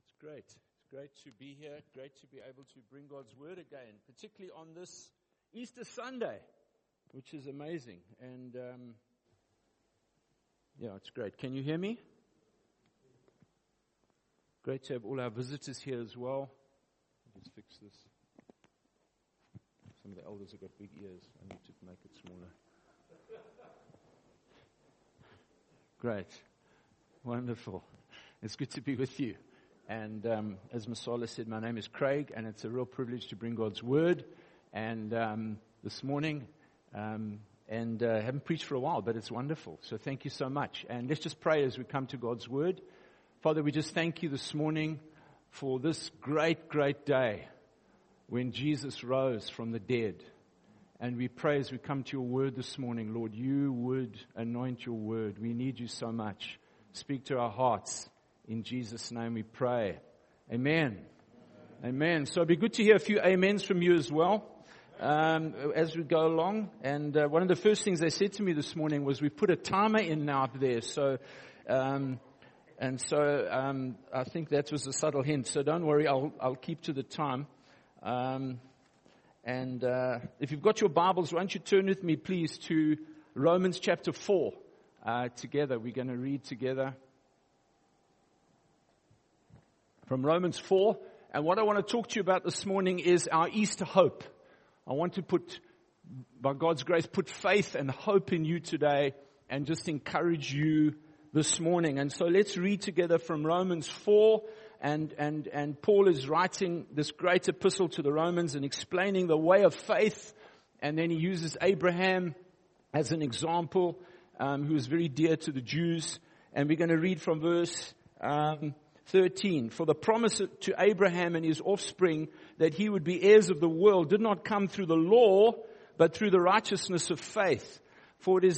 It's great. It's great to be here. Great to be able to bring God's word again, particularly on this Easter Sunday, which is amazing. And it's great. Can you hear me? Great to have all our visitors here as well. Let's fix this. Some of the elders have got big ears. I need to make it smaller. Great. Wonderful. It's good to be with you. And as Masala said, my name is Craig, and it's a real privilege to bring God's word. And this morning, haven't preached for a while, but it's wonderful. So thank you so much. And let's just pray as we come to God's word. Father, we just thank you this morning for this great, great day when Jesus rose from the dead. And we pray as we come to your word this morning, Lord, you would anoint your word. We need you so much. Speak to our hearts. In Jesus' name we pray. Amen. Amen. So it'd be good to hear a few amens from you as well as we go along. And one of the first things they said to me this morning was, we put a timer in now up there. So I think that was a subtle hint. So don't worry, I'll keep to the time. If you've got your Bibles, why don't you turn with me, please, to Romans chapter 4 together. We're going to read together from Romans 4. And what I want to talk to you about this morning is our Easter hope. I want to by God's grace, put faith and hope in you today and just encourage you this morning. And so let's read together from Romans 4. And Paul is writing this great epistle to the Romans and explaining the way of faith. And then he uses Abraham as an example, who is very dear to the Jews. And we're going to read from verse 13. For the promise to Abraham and his offspring that he would be heirs of the world did not come through the law, but through the righteousness of faith. For if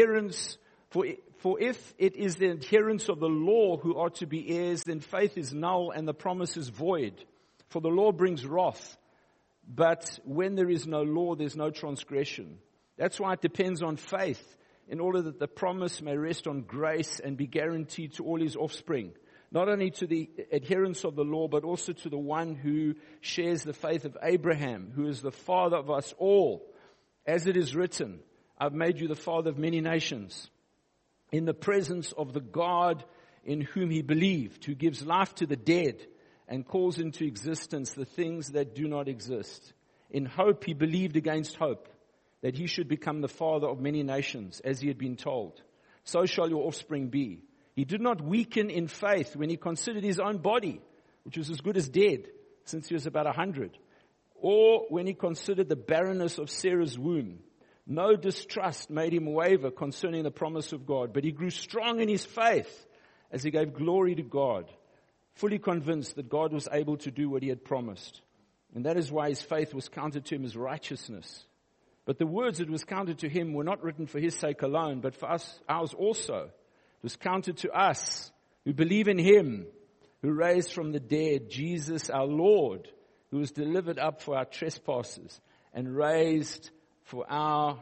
it is the adherents of the law who are to be heirs, then faith is null and the promise is void. For the law brings wrath. But when there is no law, there's no transgression. That's why it depends on faith, in order that the promise may rest on grace and be guaranteed to all his offspring. Not only to the adherents of the law, but also to the one who shares the faith of Abraham, who is the father of us all. As it is written, I've made you the father of many nations, in the presence of the God in whom he believed, who gives life to the dead and calls into existence the things that do not exist. In hope he believed against hope, that he should become the father of many nations, as he had been told. So shall your offspring be. He did not weaken in faith when he considered his own body, which was as good as dead, since he was about 100, or when he considered the barrenness of Sarah's womb. No distrust made him waver concerning the promise of God, but he grew strong in his faith as he gave glory to God, fully convinced that God was able to do what he had promised. And that is why his faith was counted to him as righteousness. But the words that was counted to him were not written for his sake alone, but for ours also. It was counted to us who believe in him, who raised from the dead Jesus our Lord, who was delivered up for our trespasses and raised for our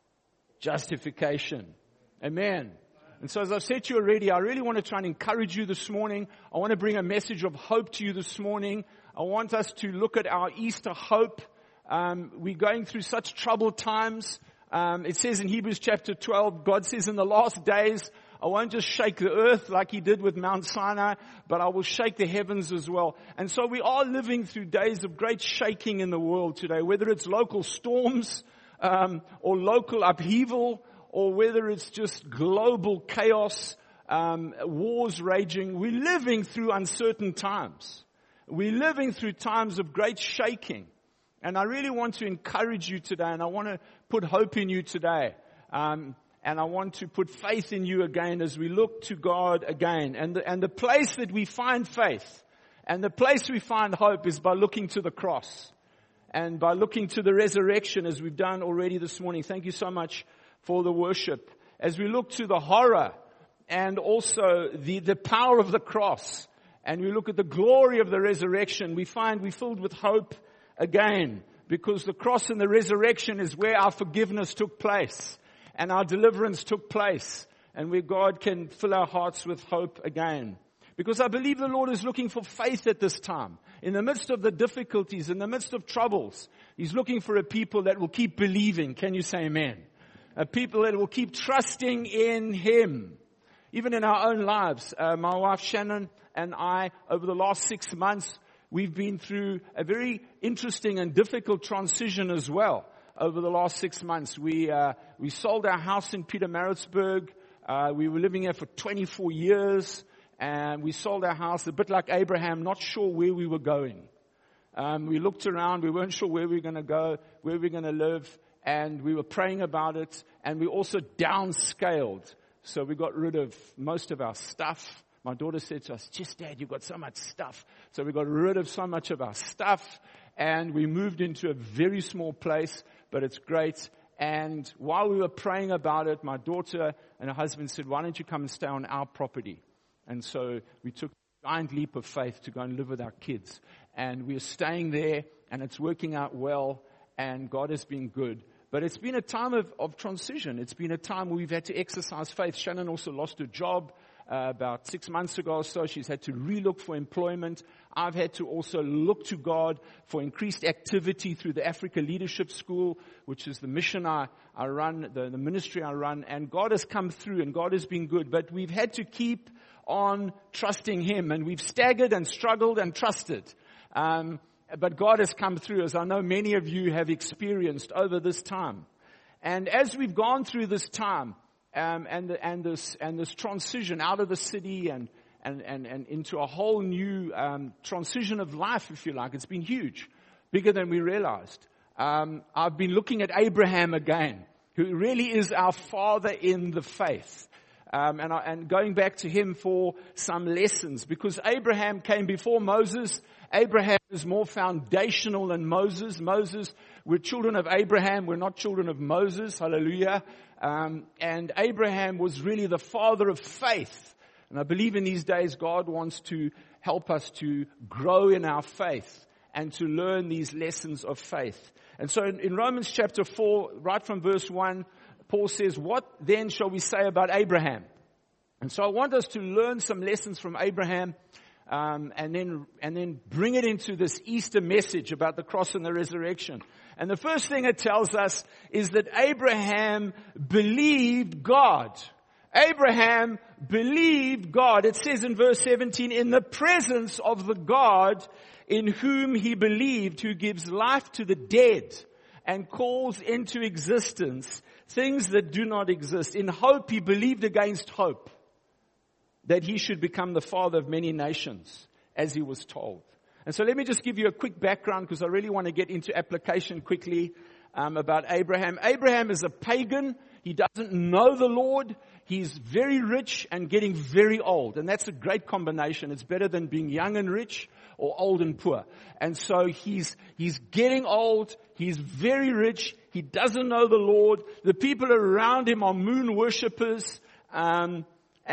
justification. Amen. And so as I've said to you already, I really want to try and encourage you this morning. I want to bring a message of hope to you this morning. I want us to look at our Easter hope. We're going through such troubled times. It says in Hebrews chapter 12, God says in the last days, I won't just shake the earth like he did with Mount Sinai, but I will shake the heavens as well. And so we are living through days of great shaking in the world today, whether it's local storms, or local upheaval, or whether it's just global chaos, wars raging. We're living through uncertain times. We're living through times of great shaking. And I really want to encourage you today, and I want to put hope in you today. And I want to put faith in you again as we look to God again. And the place that we find faith and the place we find hope is by looking to the cross and by looking to the resurrection, as we've done already this morning. Thank you so much for the worship. As we look to the horror and also the power of the cross, and we look at the glory of the resurrection, we find we're filled with hope again, because the cross and the resurrection is where our forgiveness took place and our deliverance took place, and where God can fill our hearts with hope again. Because I believe the Lord is looking for faith at this time. In the midst of the difficulties, in the midst of troubles, He's looking for a people that will keep believing. Can you say amen? A people that will keep trusting in Him. Even in our own lives, my wife Shannon and I, over the last 6 months, we've been through a very interesting and difficult transition as well. Over the last 6 months, we sold our house in Pietermaritzburg. We were living here for 24 years, and we sold our house a bit like Abraham, not sure where we were going. We looked around, we weren't sure where we were going to go, where we were going to live, and we were praying about it, and we also downscaled. So we got rid of most of our stuff. My daughter said to us, "Just Dad, you've got so much stuff." So we got rid of so much of our stuff, and we moved into a very small place, but it's great. And while we were praying about it, my daughter and her husband said, "Why don't you come and stay on our property?" And so we took a giant leap of faith to go and live with our kids. And we are staying there, and it's working out well, and God has been good. But it's been a time of transition. It's been a time where we've had to exercise faith. Shannon also lost her job about 6 months ago or so. She's had to relook for employment. I've had to also look to God for increased activity through the Africa Leadership School, which is the mission I run, the ministry I run. And God has come through, and God has been good. But we've had to keep on trusting Him. And we've staggered and struggled and trusted. But God has come through, as I know many of you have experienced over this time. And as we've gone through this time, and this transition out of the city and into a whole new transition of life, if you like, it's been huge, bigger than we realized. I've been looking at Abraham again, who really is our father in the faith. And going back to him for some lessons, because Abraham came before Moses. Abraham is more foundational than Moses. We're children of Abraham. We're not children of Moses. Hallelujah. And Abraham was really the father of faith. And I believe in these days God wants to help us to grow in our faith and to learn these lessons of faith. And so in Romans chapter 4, right from verse 1, Paul says, "What then shall we say about Abraham?" And so I want us to learn some lessons from Abraham, and then bring it into this Easter message about the cross and the resurrection. And the first thing it tells us is that Abraham believed God. Abraham believed God. It says in verse 17, "In the presence of the God in whom he believed, who gives life to the dead and calls into existence things that do not exist. In hope he believed against hope, that he should become the father of many nations, as he was told." And so let me just give you a quick background, because I really want to get into application quickly about Abraham. Abraham is a pagan. He doesn't know the Lord. He's very rich and getting very old. And that's a great combination. It's better than being young and rich or old and poor. And so he's getting old. He's very rich. He doesn't know the Lord. The people around him are moon worshippers. And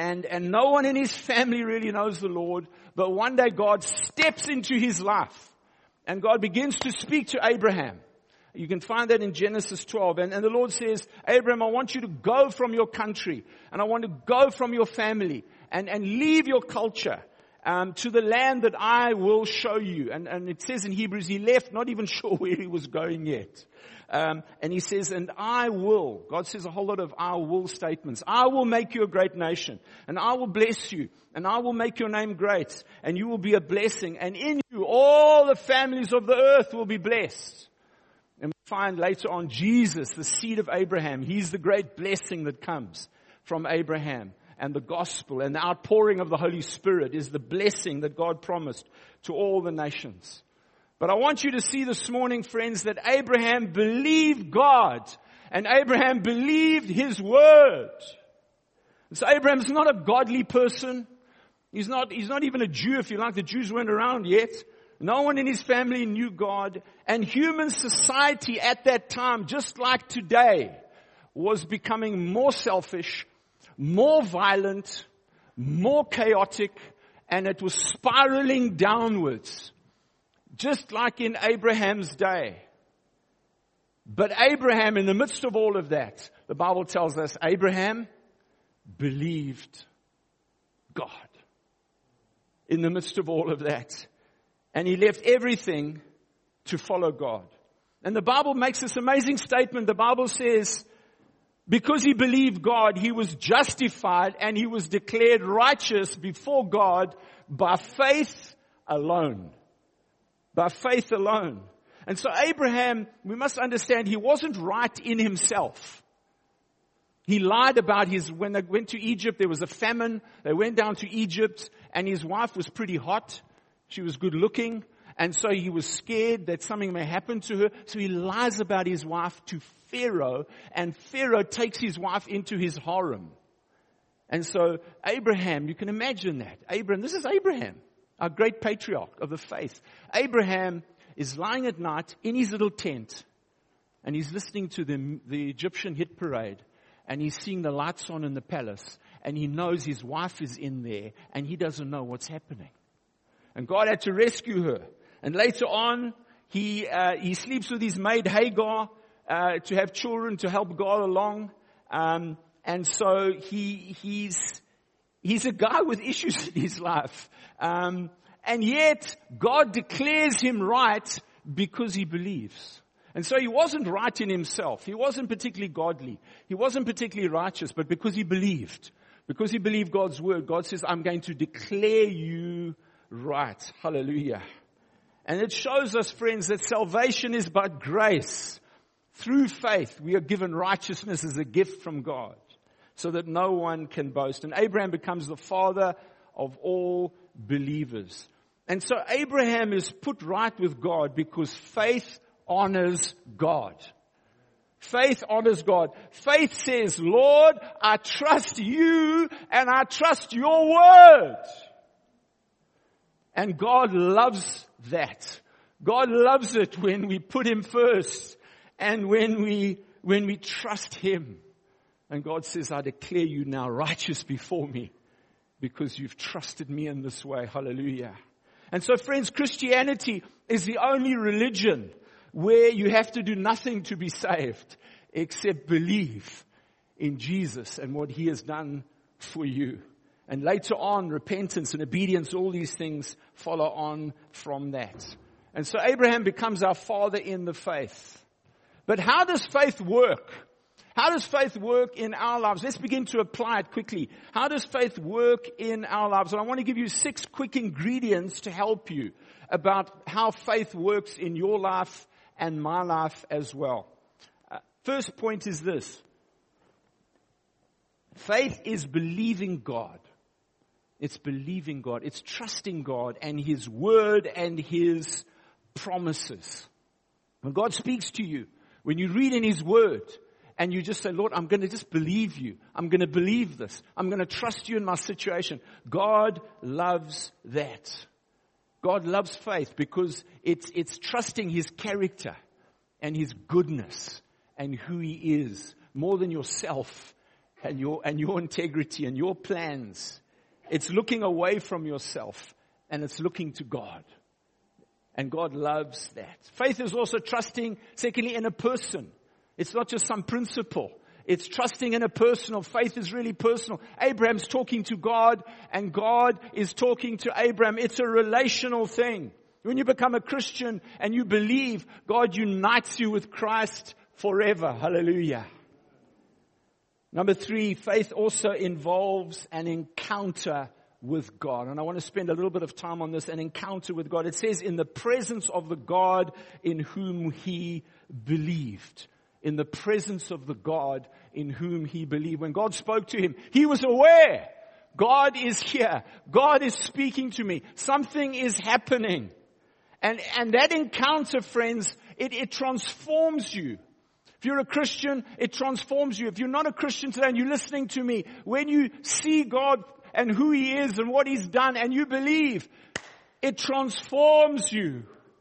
no one in his family really knows the Lord. But one day God steps into his life. And God begins to speak to Abraham. You can find that in Genesis 12. And the Lord says, "Abraham, I want you to go from your country. And I want to go from your family. And leave your culture. To the land that I will show you." And it says in Hebrews, he left not even sure where he was going yet. And he says, "And I will." God says a whole lot of "I will" statements. "I will make you a great nation. And I will bless you. And I will make your name great. And you will be a blessing. And in you all the families of the earth will be blessed." And we find later on Jesus, the seed of Abraham. He's the great blessing that comes from Abraham. And the gospel and the outpouring of the Holy Spirit is the blessing that God promised to all the nations. But I want you to see this morning, friends, that Abraham believed God. And Abraham believed His word. And so Abraham's not a godly person. He's not even a Jew, if you like. The Jews weren't around yet. No one in his family knew God. And human society at that time, just like today, was becoming more selfish, more violent, more chaotic, and it was spiraling downwards, just like in Abraham's day. But Abraham, in the midst of all of that, the Bible tells us, Abraham believed God. in the midst of all of that. And he left everything to follow God. And the Bible makes this amazing statement. The Bible says, because he believed God, he was justified and he was declared righteous before God by faith alone. By faith alone. And so Abraham, we must understand, he wasn't right in himself. He lied about when they went to Egypt, there was a famine. They went down to Egypt and his wife was pretty hot. She was good looking. And so he was scared that something may happen to her. So he lies about his wife to Pharaoh. And Pharaoh takes his wife into his harem. And so Abraham, you can imagine that. This is Abraham, our great patriarch of the faith. Abraham is lying at night in his little tent. And he's listening to the Egyptian hit parade. And he's seeing the lights on in the palace. And he knows his wife is in there. And he doesn't know what's happening. And God had to rescue her. And later on, he sleeps with his maid Hagar to have children to help God along. And so he's a guy with issues in his life. And yet, God declares him right because he believes. And so he wasn't right in himself. He wasn't particularly godly. He wasn't particularly righteous, but because he believed. Because he believed God's word, God says, I'm going to declare you right. Hallelujah. And it shows us, friends, that salvation is by grace. Through faith, we are given righteousness as a gift from God, so that no one can boast. And Abraham becomes the father of all believers. And so Abraham is put right with God because faith honors God. Faith honors God. Faith says, Lord, I trust you and I trust your word. And God loves that. God loves it when we put him first and when we trust him. And God says, I declare you now righteous before me because you've trusted me in this way. Hallelujah. And so, friends, Christianity is the only religion where you have to do nothing to be saved except believe in Jesus and what he has done for you. And later on, repentance and obedience, all these things follow on from that. And so Abraham becomes our father in the faith. But how does faith work? How does faith work in our lives? Let's begin to apply it quickly. How does faith work in our lives? And I want to give you 6 quick ingredients to help you about how faith works in your life and my life as well. First point is this. Faith is believing God. It's believing God. It's trusting God and his word and his promises. When God speaks to you, when you read in his word, and you just say, Lord, I'm going to just believe you. I'm going to believe this. I'm going to trust you in my situation. God loves that. God loves faith because it's trusting his character and his goodness and who he is more than yourself and your integrity and your plans. It's looking away from yourself and it's looking to God. And God loves that. Faith is also trusting, secondly, in a person. It's not just some principle. It's trusting in a personal. Faith is really personal. Abraham's talking to God and God is talking to Abraham. It's a relational thing. When you become a Christian and you believe, God unites you with Christ forever. Hallelujah. Number 3, faith also involves an encounter with God. And I want to spend a little bit of time on this, an encounter with God. It says, in the presence of the God in whom he believed. In the presence of the God in whom he believed. When God spoke to him, he was aware. God is here. God is speaking to me. Something is happening. And that encounter, friends, it transforms you. If you're a Christian, it transforms you. If you're not a Christian today and you're listening to me, when you see God and who he is and what he's done and you believe, it transforms you.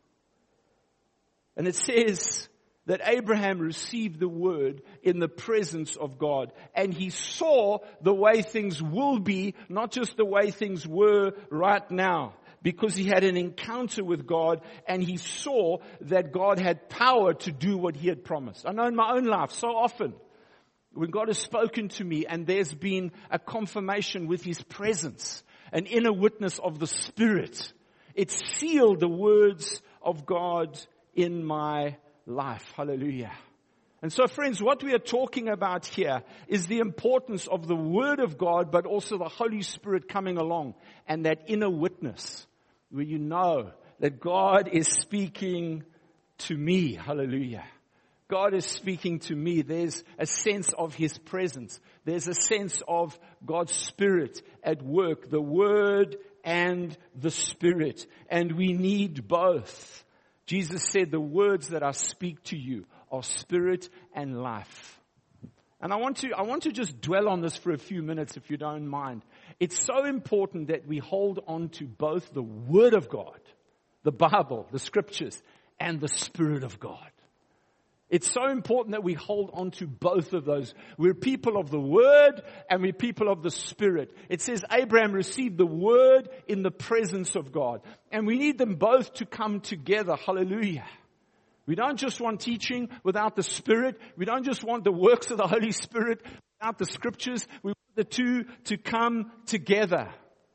And it says that Abraham received the word in the presence of God. And he saw the way things will be, not just the way things were right now. Because he had an encounter with God and he saw that God had power to do what he had promised. I know in my own life so often when God has spoken to me and there's been a confirmation with his presence. an inner witness of the Spirit. It sealed the words of God in my life. Hallelujah. And so, friends, what we are talking about here is the importance of the Word of God, but also the Holy Spirit coming along, and that inner witness where you know that God is speaking to me. Hallelujah. God is speaking to me. There's a sense of His presence. There's a sense of God's Spirit at work, the Word and the Spirit. And we need both. Jesus said, the words that I speak to you are spirit and life. And I want to just dwell on this for a few minutes, if you don't mind. It's so important that we hold on to both the Word of God, the Bible, the Scriptures, and the Spirit of God. It's so important that we hold on to both of those. We're people of the Word and we're people of the Spirit. It says Abraham received the Word in the presence of God. And we need them both to come together. Hallelujah. We don't just want teaching without the Spirit. We don't just want the works of the Holy Spirit without the Scriptures. We want the two to come together.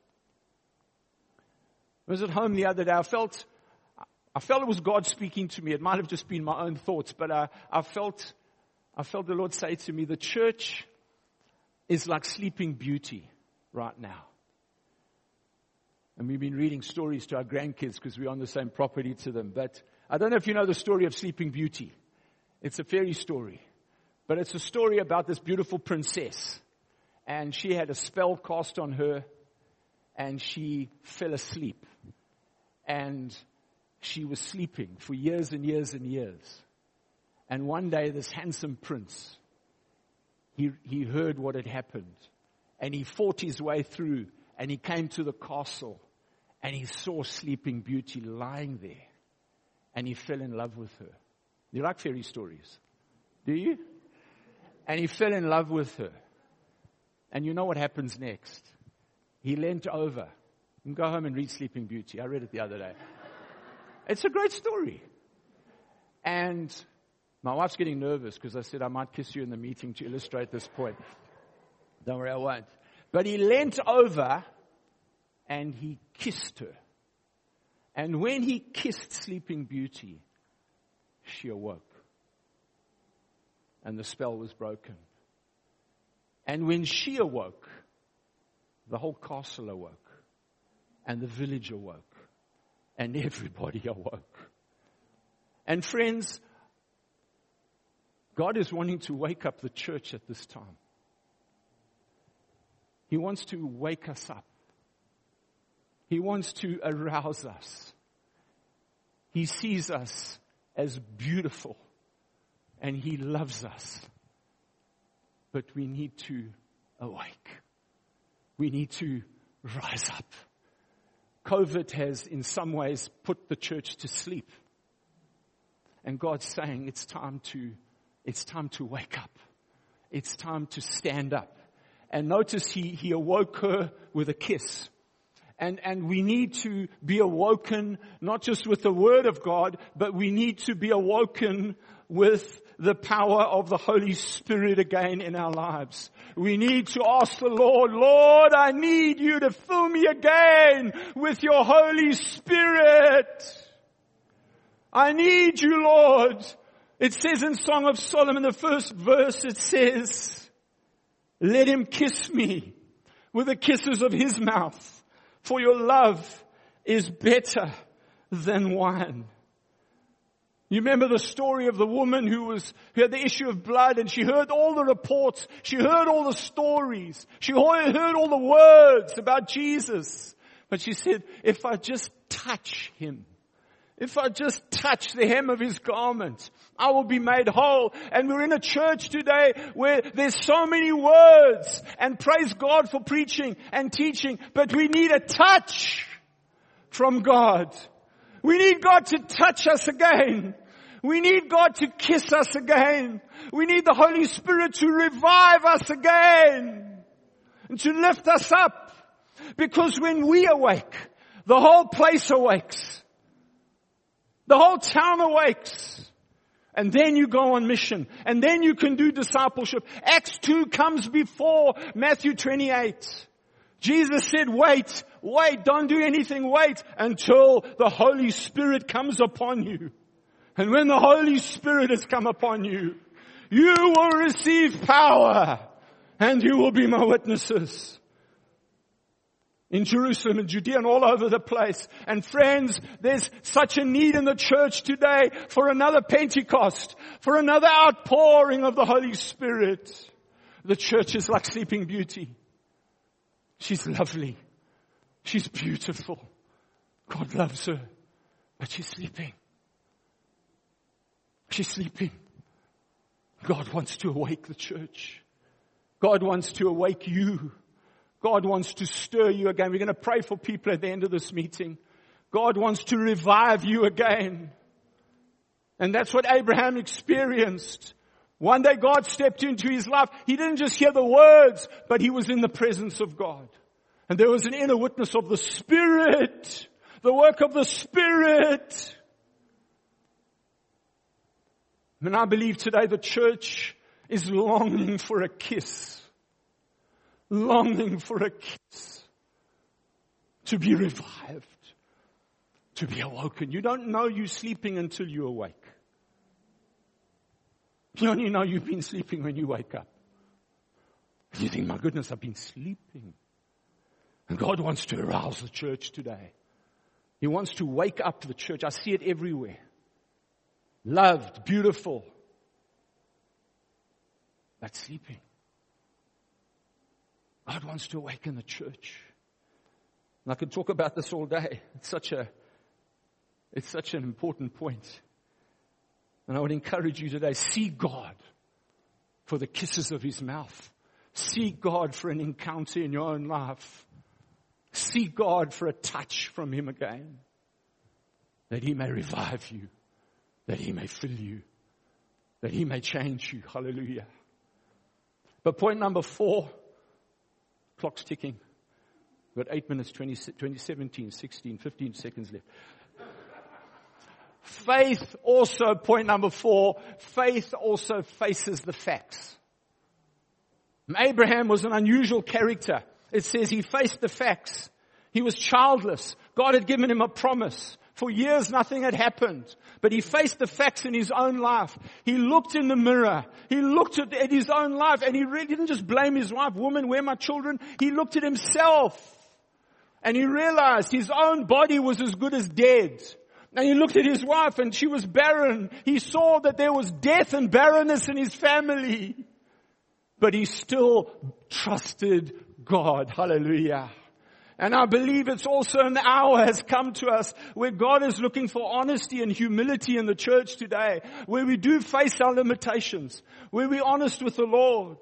I was at home the other day. I felt it was God speaking to me. It might have just been my own thoughts, but I felt the Lord say to me, the church is like Sleeping Beauty right now. And we've been reading stories to our grandkids because we're on the same property to them. But I don't know if you know the story of Sleeping Beauty. It's a fairy story. But it's a story about this beautiful princess. And she had a spell cast on her. And she fell asleep. And she was sleeping for years and years and years. And one day this handsome prince, he heard what had happened. And he fought his way through. And he came to the castle. And he saw Sleeping Beauty lying there. And he fell in love with her. You like fairy stories? Do you? And he fell in love with her. And you know what happens next? He leant over. You can go home and read Sleeping Beauty. I read it the other day. It's a great story. And my wife's getting nervous because I said I might kiss you in the meeting to illustrate this point. Don't worry, I won't. But he leant over and he kissed her. And when he kissed Sleeping Beauty, she awoke. And the spell was broken. And when she awoke, the whole castle awoke. And the village awoke. And everybody awoke. And friends, God is wanting to wake up the church at this time. He wants to wake us up. He wants to arouse us. He sees us as beautiful. And He loves us. But we need to awake. We need to rise up. COVID has in some ways put the church to sleep. And God's saying it's time to wake up. It's time to stand up. And notice He awoke her with a kiss. And we need to be awoken, not just with the Word of God, but we need to be awoken with the power of the Holy Spirit again in our lives. We need to ask the Lord, Lord, I need you to fill me again with your Holy Spirit. I need you, Lord. It says in Song of Solomon, the first verse, it says, let him kiss me with the kisses of his mouth. For your love is better than wine. You remember the story of the woman who had the issue of blood, and she heard all the reports. She heard all the stories. She heard all the words about Jesus. But she said, if I just touch Him, if I just touch the hem of His garment, I will be made whole. And we're in a church today where there's so many words, and praise God for preaching and teaching, but we need a touch from God. We need God to touch us again. We need God to kiss us again. We need the Holy Spirit to revive us again and to lift us up. Because when we awake, the whole place awakes. The whole town awakes. And then you go on mission. And then you can do discipleship. Acts 2 comes before Matthew 28. Jesus said, wait, don't do anything, wait until the Holy Spirit comes upon you. And when the Holy Spirit has come upon you, you will receive power and you will be my witnesses. In Jerusalem and Judea and all over the place. And friends, there's such a need in the church today for another Pentecost, for another outpouring of the Holy Spirit. The church is like Sleeping Beauty. She's lovely. She's beautiful. God loves her. But she's sleeping. She's sleeping. God wants to awake the church. God wants to awake you. God wants to stir you again. We're going to pray for people at the end of this meeting. God wants to revive you again. And that's what Abraham experienced. One day God stepped into his life. He didn't just hear the words, but he was in the presence of God. And there was an inner witness of the Spirit. The work of the Spirit. And I believe today the church is longing for a kiss. Longing for a kiss. To be revived. To be awoken. You don't know you're sleeping until you awake. You only know you've been sleeping when you wake up. You think, my goodness, I've been sleeping. And God wants to arouse the church today. He wants to wake up the church. I see it everywhere. Loved, beautiful, but sleeping. God wants to awaken the church. And I could talk about this all day. It's such an important point. And I would encourage you today, seek God for the kisses of His mouth. Seek God for an encounter in your own life. Seek God for a touch from Him again. That He may revive you. That He may fill you. That He may change you. Hallelujah. But point number 4, clock's ticking. We've got 8 minutes, 20, 17, 16, 15 seconds left. Faith also, point number 4, faith also faces the facts. Abraham was an unusual character. It says he faced the facts. He was childless. God had given him a promise. For years nothing had happened. But he faced the facts in his own life. He looked in the mirror. He looked at his own life and he really didn't just blame his wife, woman, where are my children? He looked at himself. And he realized his own body was as good as dead. And he looked at his wife and she was barren. He saw that there was death and barrenness in his family. But he still trusted God. Hallelujah. And I believe it's also an hour has come to us where God is looking for honesty and humility in the church today. Where we do face our limitations. Where we're honest with the Lord.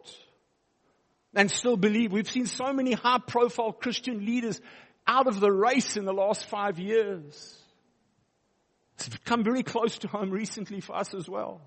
And still believe. We've seen so many high profile Christian leaders out of the race in the last 5 years. It's come very close to home recently for us as well.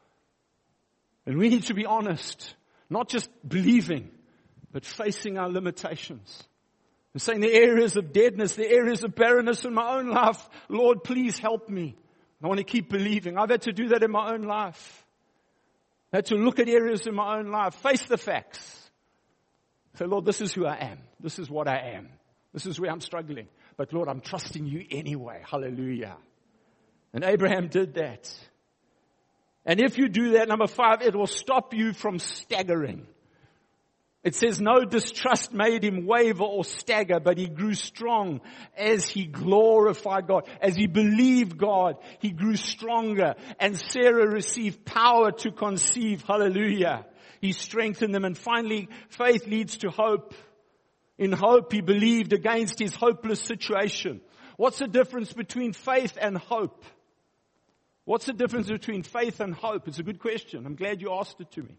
And we need to be honest. Not just believing, but facing our limitations. And saying the areas of deadness, the areas of barrenness in my own life, Lord, please help me. I want to keep believing. I've had to do that in my own life. I had to look at areas in my own life, face the facts. Say, Lord, this is who I am. This is what I am. This is where I'm struggling. But Lord, I'm trusting you anyway. Hallelujah. And Abraham did that. And if you do that, number 5, it will stop you from staggering. It says no distrust made him waver or stagger, but he grew strong as he glorified God. As he believed God, he grew stronger. And Sarah received power to conceive. Hallelujah. He strengthened them. And finally, faith leads to hope. In hope, he believed against his hopeless situation. What's the difference between faith and hope? What's the difference between faith and hope? It's a good question. I'm glad you asked it to me.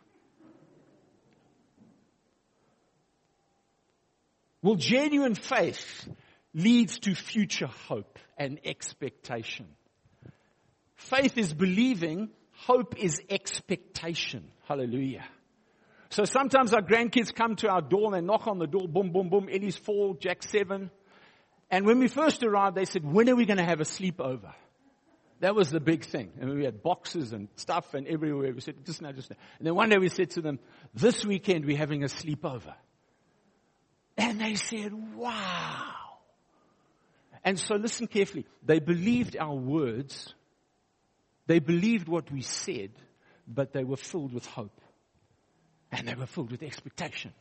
Well, genuine faith leads to future hope and expectation. Faith is believing. Hope is expectation. Hallelujah. So sometimes our grandkids come to our door and they knock on the door. Boom, boom, boom. Eddie's 4, Jack's 7. And when we first arrived, they said, when are we going to have a sleepover? That was the big thing. And we had boxes and stuff and everywhere. We said, just now, just now. And then one day we said to them, this weekend we're having a sleepover. And they said, wow. And so listen carefully. They believed our words. They believed what we said, but they were filled with hope. And they were filled with expectation.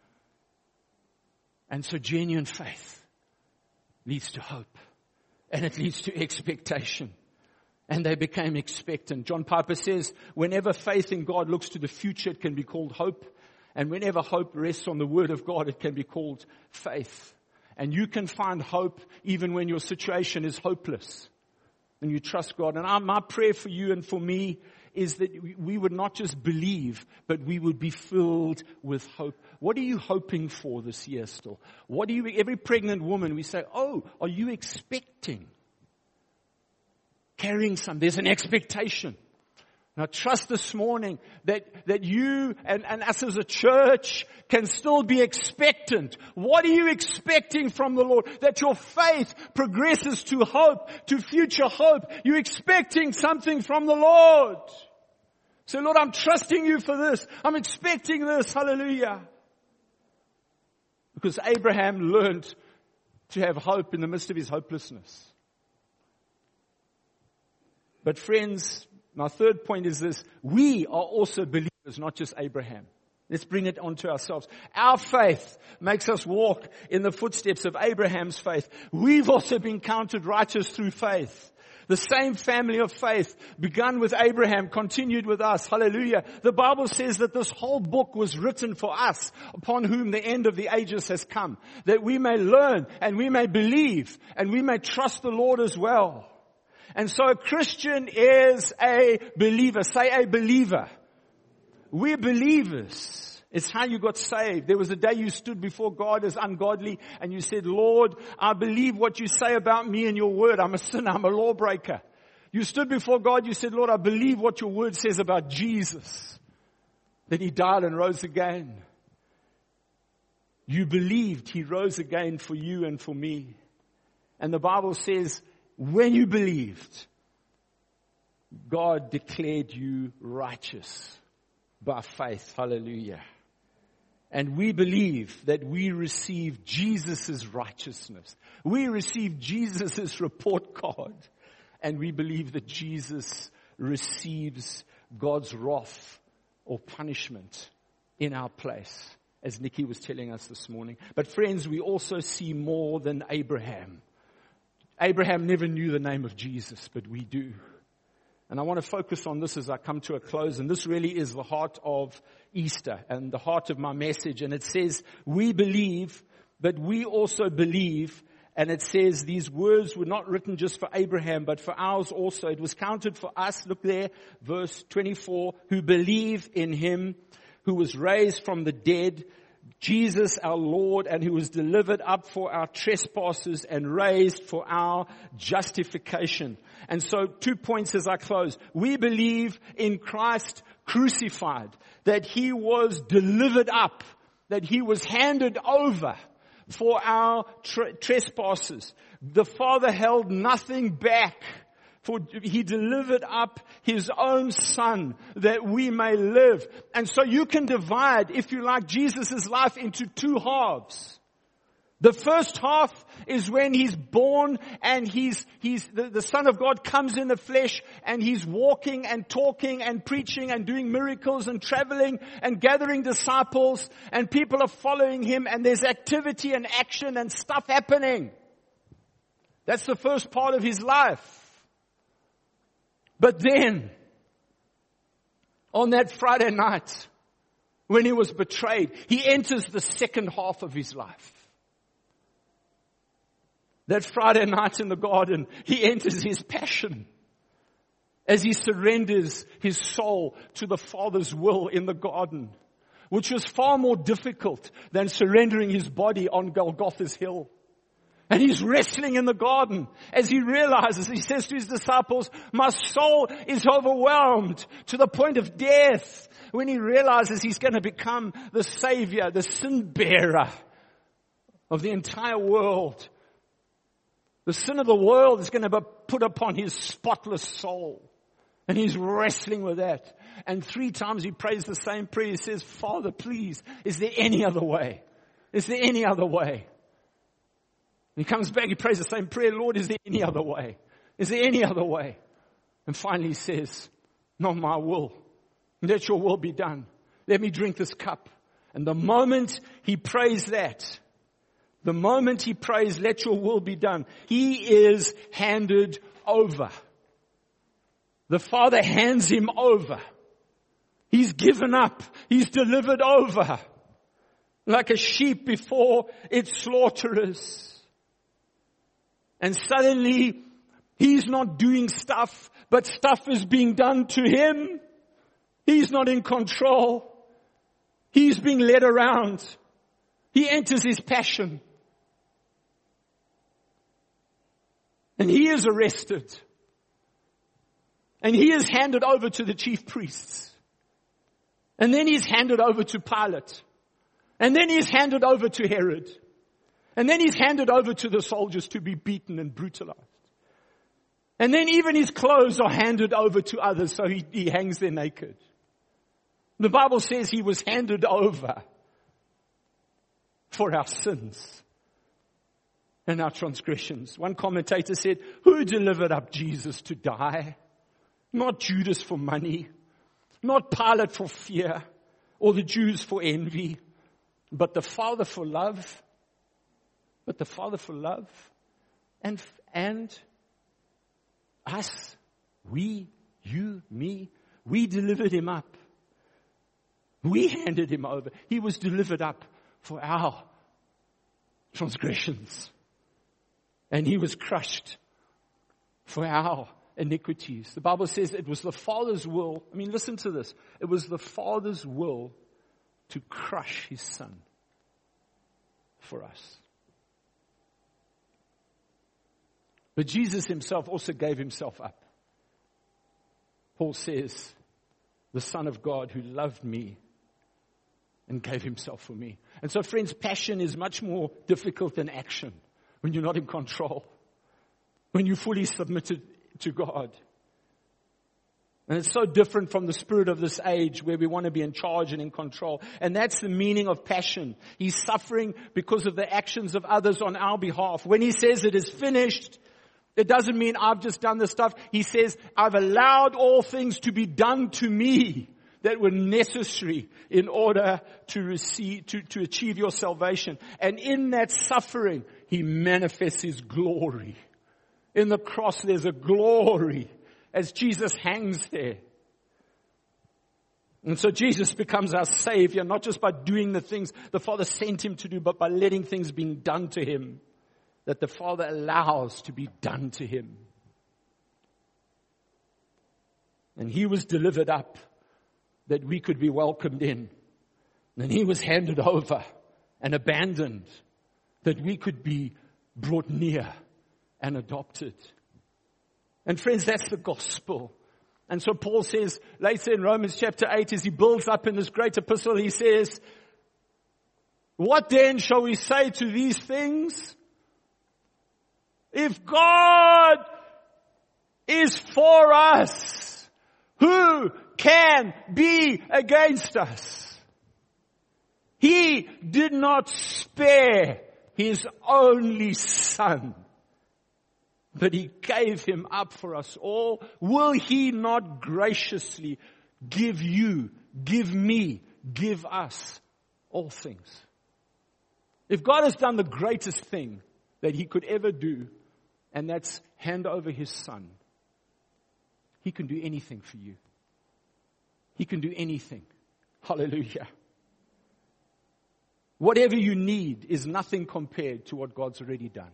And so genuine faith leads to hope. And it leads to expectation. And they became expectant. John Piper says, whenever faith in God looks to the future, it can be called hope. And whenever hope rests on the Word of God, it can be called faith. And you can find hope even when your situation is hopeless. And you trust God. And my prayer for you and for me is that we would not just believe, but we would be filled with hope. What are you hoping for this year still? Every pregnant woman, we say, oh, are you expecting? Carrying some. There's an expectation. Now trust this morning that you and us as a church can still be expectant. What are you expecting from the Lord? That your faith progresses to hope, to future hope. You're expecting something from the Lord. So Lord, I'm trusting you for this. I'm expecting this. Hallelujah. Because Abraham learned to have hope in the midst of his hopelessness. But friends, my third point is this. We are also believers, not just Abraham. Let's bring it onto ourselves. Our faith makes us walk in the footsteps of Abraham's faith. We've also been counted righteous through faith. The same family of faith begun with Abraham, continued with us. Hallelujah. The Bible says that this whole book was written for us, upon whom the end of the ages has come. That we may learn and we may believe and we may trust the Lord as well. And so a Christian is a believer. Say a believer. We're believers. It's how you got saved. There was a day you stood before God as ungodly and you said, Lord, I believe what you say about me in your word. I'm a sinner. I'm a lawbreaker. You stood before God. You said, Lord, I believe what your word says about Jesus. That he died and rose again. You believed he rose again for you and for me. And the Bible says, when you believed, God declared you righteous by faith. Hallelujah. And we believe that we receive Jesus' righteousness. We receive Jesus' report card. And we believe that Jesus receives God's wrath or punishment in our place, as Nikki was telling us this morning. But friends, we also see more than Abraham. Abraham never knew the name of Jesus, but we do. And I want to focus on this as I come to a close. And this really is the heart of Easter and the heart of my message. And it says, we believe, but we also believe. And it says these words were not written just for Abraham, but for ours also. It was counted for us, look there, verse 24, who believe in him who was raised from the dead, Jesus our Lord, and who was delivered up for our trespasses and raised for our justification. And so 2 points as I close. We believe in Christ crucified, that he was delivered up, that he was handed over for our trespasses. The Father held nothing back, for he delivered up his own Son that we may live. And so you can divide, if you like, Jesus' life into two halves. The first half is when he's born and the Son of God comes in the flesh and he's walking and talking and preaching and doing miracles and traveling and gathering disciples and people are following him and there's activity and action and stuff happening. That's the first part of his life. But then, on that Friday night, when he was betrayed, he enters the second half of his life. That Friday night in the garden, he enters his passion as he surrenders his soul to the Father's will in the garden, which was far more difficult than surrendering his body on Golgotha's hill. And he's wrestling in the garden as he realizes, he says to his disciples, my soul is overwhelmed to the point of death. When he realizes he's going to become the Savior, the sin bearer of the entire world. The sin of the world is going to be put upon his spotless soul. And he's wrestling with that. And 3 times he prays the same prayer. He says, Father, please, is there any other way? Is there any other way? He comes back, he prays the same prayer, Lord, is there any other way? Is there any other way? And finally he says, not my will. Let your will be done. Let me drink this cup. And the moment he prays that, the moment he prays, let your will be done, he is handed over. The Father hands him over. He's given up. He's delivered over. Like a sheep before its slaughterers. And suddenly, he's not doing stuff, but stuff is being done to him. He's not in control. He's being led around. He enters his passion. And he is arrested. And he is handed over to the chief priests. And then he's handed over to Pilate. And then he's handed over to Herod. And then he's handed over to the soldiers to be beaten and brutalized. And then even his clothes are handed over to others, so he hangs there naked. The Bible says he was handed over for our sins and our transgressions. One commentator said, who delivered up Jesus to die? Not Judas for money, not Pilate for fear, or the Jews for envy, but the Father for love. But the Father for love. And us, we, you, me, we delivered him up. We handed him over. He was delivered up for our transgressions. And he was crushed for our iniquities. The Bible says it was the Father's will. I mean, listen to this. It was the Father's will to crush his Son for us. But Jesus himself also gave himself up. Paul says, the Son of God who loved me and gave himself for me. And so, friends, passion is much more difficult than action when you're not in control, when you're fully submitted to God. And it's so different from the spirit of this age where we want to be in charge and in control. And that's the meaning of passion. He's suffering because of the actions of others on our behalf. When he says it is finished, it doesn't mean I've just done this stuff. He says, I've allowed all things to be done to me that were necessary in order to achieve your salvation. And in that suffering, he manifests his glory. In the cross, there's a glory as Jesus hangs there. And so Jesus becomes our Savior, not just by doing the things the Father sent him to do, but by letting things being done to him that the Father allows to be done to him. And he was delivered up that we could be welcomed in. And he was handed over and abandoned that we could be brought near and adopted. And friends, that's the gospel. And so Paul says later in Romans chapter 8, as he builds up in this great epistle, he says, what then shall we say to these things? If God is for us, who can be against us? He did not spare his only Son, but he gave him up for us all. Will he not graciously give you, give me, give us all things? If God has done the greatest thing that he could ever do, and that's hand over his Son, he can do anything for you. He can do anything. Hallelujah. Whatever you need is nothing compared to what God's already done.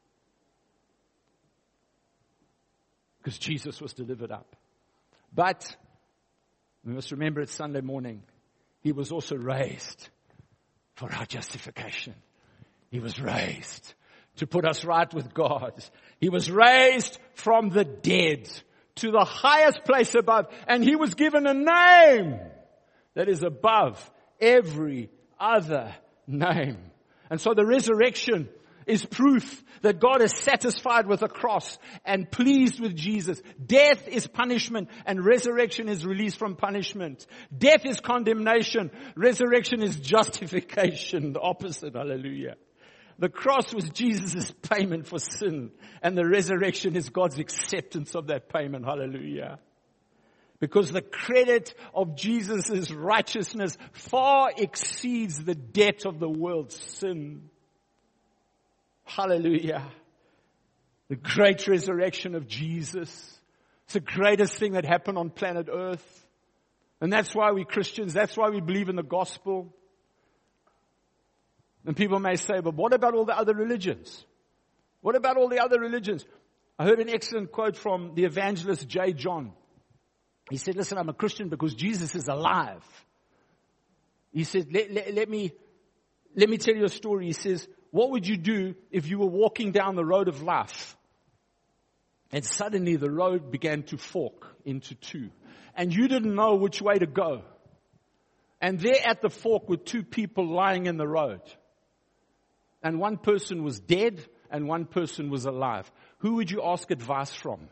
Because Jesus was delivered up. But we must remember it's Sunday morning. He was also raised for our justification. He was raised to put us right with God. He was raised from the dead to the highest place above. And he was given a name that is above every other name. And so the resurrection is proof that God is satisfied with the cross and pleased with Jesus. Death is punishment and resurrection is release from punishment. Death is condemnation. Resurrection is justification. The opposite. Hallelujah. The cross was Jesus' payment for sin, and the resurrection is God's acceptance of that payment. Hallelujah. Because the credit of Jesus' righteousness far exceeds the debt of the world's sin. Hallelujah. The great resurrection of Jesus. It's the greatest thing that happened on planet Earth. And that's why we Christians, that's why we believe in the gospel. And people may say, but what about all the other religions? What about all the other religions? I heard an excellent quote from the evangelist J. John. He said, listen, I'm a Christian because Jesus is alive. He said, let me tell you a story. He says, what would you do if you were walking down the road of life and suddenly the road began to fork into two and you didn't know which way to go? And there at the fork were two people lying in the road. And one person was dead and one person was alive. Who would you ask advice from?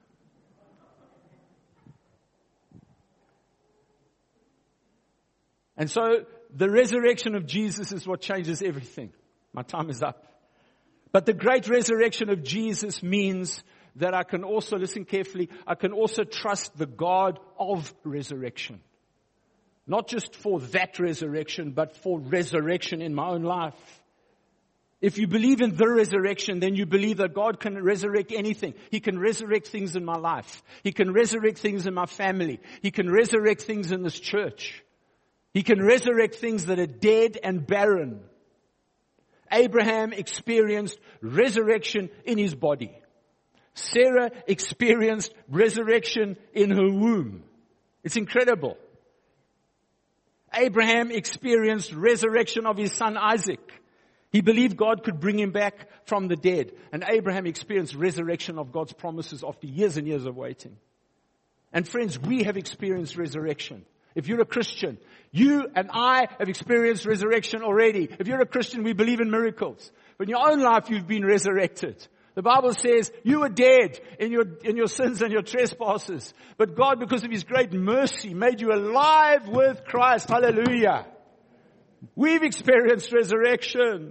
And so the resurrection of Jesus is what changes everything. My time is up. But the great resurrection of Jesus means that I can also, listen carefully, I can also trust the God of resurrection. Not just for that resurrection, but for resurrection in my own life. If you believe in the resurrection, then you believe that God can resurrect anything. He can resurrect things in my life. He can resurrect things in my family. He can resurrect things in this church. He can resurrect things that are dead and barren. Abraham experienced resurrection in his body. Sarah experienced resurrection in her womb. It's incredible. Abraham experienced resurrection of his son Isaac. He believed God could bring him back from the dead. And Abraham experienced resurrection of God's promises after years and years of waiting. And friends, we have experienced resurrection. If you're a Christian, you and I have experienced resurrection already. If you're a Christian, we believe in miracles. But in your own life, you've been resurrected. The Bible says you were dead in your sins and your trespasses. But God, because of His great mercy, made you alive with Christ. Hallelujah. We've experienced resurrection.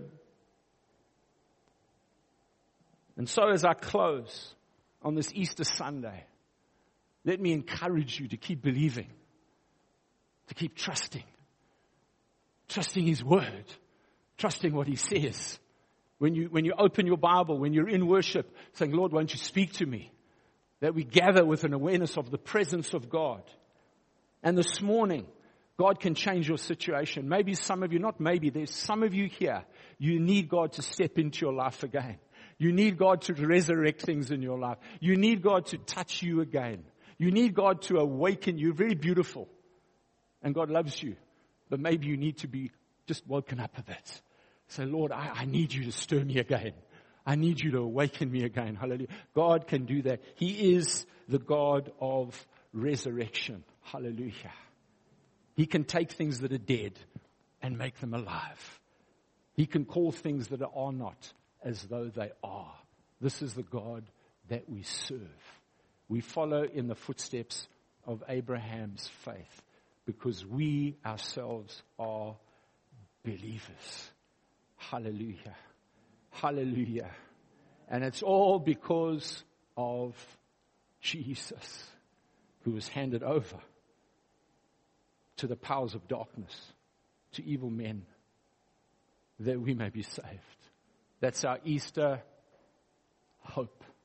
And so as I close on this Easter Sunday, let me encourage you to keep believing. To keep trusting His Word, trusting what He says. When you open your Bible, when you're in worship, saying, Lord, won't you speak to me? That we gather with an awareness of the presence of God. And this morning, God can change your situation. Maybe some of you, not maybe, there's some of you here, you need God to step into your life again. You need God to resurrect things in your life. You need God to touch you again. You need God to awaken you. Very beautiful. And God loves you. But maybe you need to be just woken up a bit. Say, Lord, I need you to stir me again. I need you to awaken me again. Hallelujah. God can do that. He is the God of resurrection. Hallelujah. He can take things that are dead and make them alive. He can call things that are not as though they are. This is the God that we serve. We follow in the footsteps of Abraham's faith. Because we ourselves are believers. Hallelujah. Hallelujah. And it's all because of Jesus, who was handed over to the powers of darkness, to evil men, that we may be saved. That's our Easter hope.